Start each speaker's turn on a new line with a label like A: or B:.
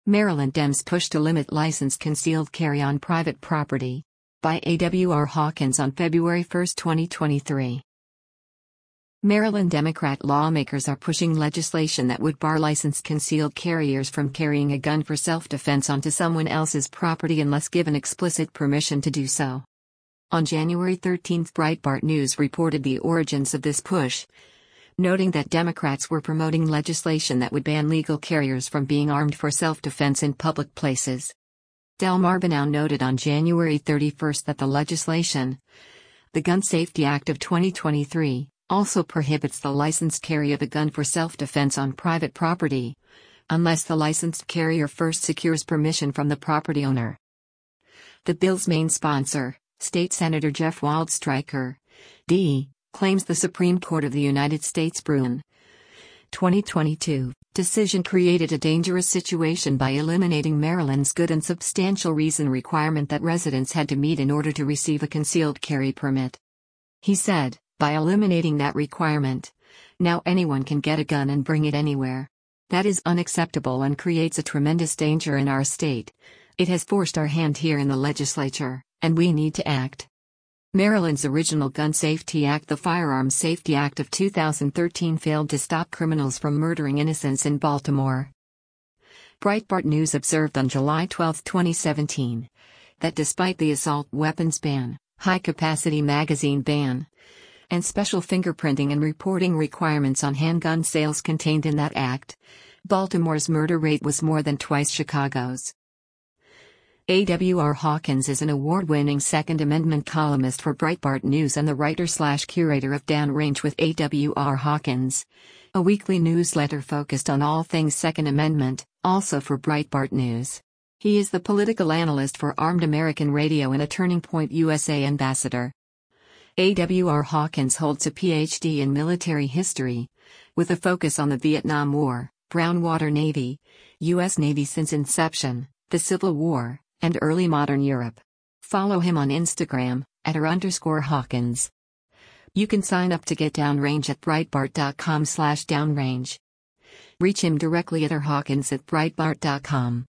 A: Maryland Dems push to limit licensed concealed carry on private property. By A.W.R. Hawkins on February 1, 2023. Maryland Democrat lawmakers are pushing legislation that would bar licensed concealed carriers from carrying a gun for self-defense onto someone else's property unless given explicit permission to do so. On January 13, Breitbart News reported the origins of this push, noting that Democrats were promoting legislation that would ban legal carriers from being armed for self-defense in public places. Delmar Bannow noted on January 31 that the legislation, the Gun Safety Act of 2023, also prohibits the licensed carry of a gun for self-defense on private property, unless the licensed carrier first secures permission from the property owner. The bill's main sponsor, State Senator Jeff Waldstreicher, D., claims the Supreme Court of the United States Bruin 2022 decision created a dangerous situation by eliminating Maryland's good and substantial reason requirement that residents had to meet in order to receive a concealed carry permit. He said, by eliminating that requirement, now anyone can get a gun and bring it anywhere. That is unacceptable and creates a tremendous danger in our state. It has forced our hand here in the legislature, and we need to act. Maryland's original Gun Safety Act, the Firearms Safety Act of 2013, failed to stop criminals from murdering innocents in Baltimore. Breitbart News observed on July 12, 2017, that despite the assault weapons ban, high-capacity magazine ban, and special fingerprinting and reporting requirements on handgun sales contained in that act, Baltimore's murder rate was more than twice Chicago's. A.W.R. Hawkins is an award-winning Second Amendment columnist for Breitbart News and the writer/curator of Downrange with A.W.R. Hawkins, a weekly newsletter focused on all things Second Amendment, also for Breitbart News. He is the political analyst for Armed American Radio and a Turning Point USA ambassador. A.W.R. Hawkins holds a Ph.D. in military history, with a focus on the Vietnam War, Brown Water Navy, U.S. Navy since inception, the Civil War, and early modern Europe. Follow him on Instagram, @r_Hawkins. You can sign up to get Downrange at Breitbart.com/downrange. Reach him directly at rhawkins@breitbart.com.